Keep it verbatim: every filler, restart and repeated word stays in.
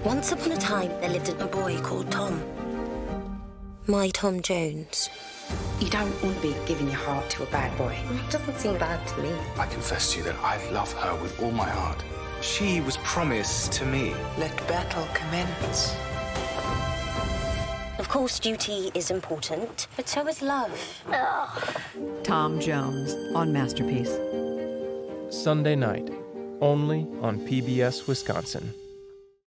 Once upon a time, there lived a boy called Tom. My Tom Jones. You don't want to be giving your heart to a bad boy. It doesn't seem bad to me. I confess to you that I love her with all my heart. She was promised to me. Let battle commence. Of course, duty is important, but so is love. Ugh. Tom Jones on Masterpiece. Sunday night, only on P B S Wisconsin.